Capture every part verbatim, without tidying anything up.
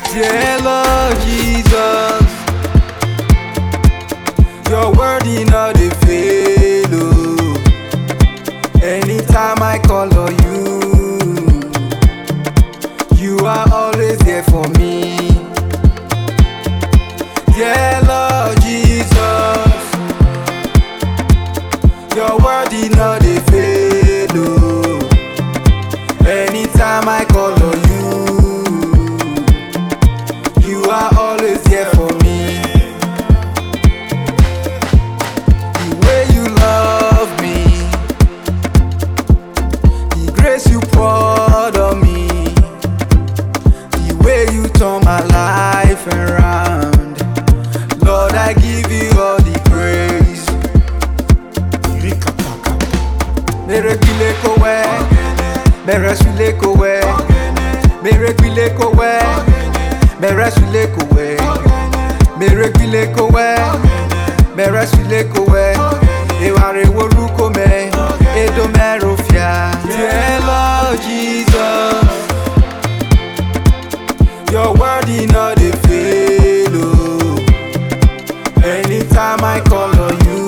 Dear Lord Jesus, your word in all the fail. Oh. Anytime I call on you, you are always there for me. Dear Lord Jesus, your word in all the fail. Oh. Anytime I call on you, you are always here for me. The way you love me, the grace you poured on me, the way you turn my life around, Lord, I give you all the praise. Merekile kowe, meresule kowe, merekile kowe. Meresule kowe, merekile kowe, meresule kowe. Eware woruko me, edo merofia. Dear Lord Jesus, your word in all the fail. Oh. Anytime I call on you,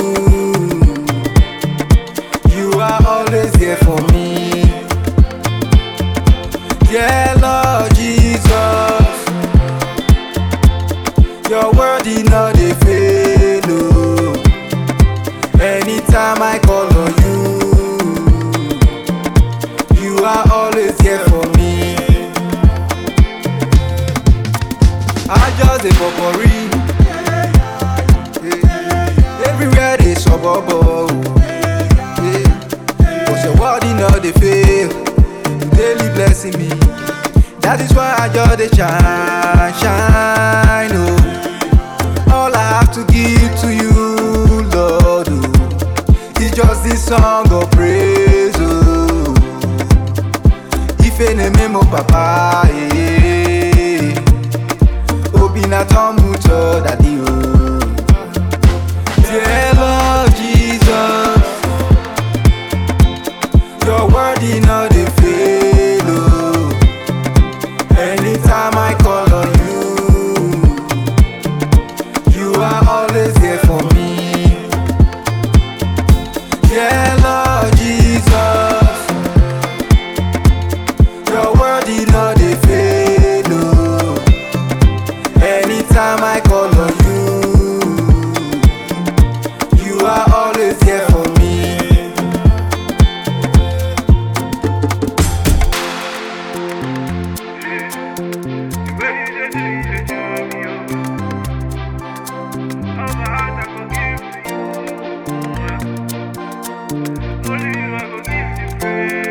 you are always there for me. Dear Lord Jesus, your word in all the fail. Oh. Anytime I call on you, you are always here for me. I just a popori, everywhere they suburb. Cause your word in all the fail, you daily blessing me. That is why I just dey shine, shine. Oh. All I have to give to you, Lord, oh, is just this song of praise. Oh. If any memo papa, eh, obi na tomu to daddy. Oh. Dear Lord Jesus, your word in all the fail. Oh. Anytime I call on you, you are always here for me. Dear Lord Jesus, your word in all the fail. Oh. Anytime I call on you, you are always here for me. Only you I go give you praise.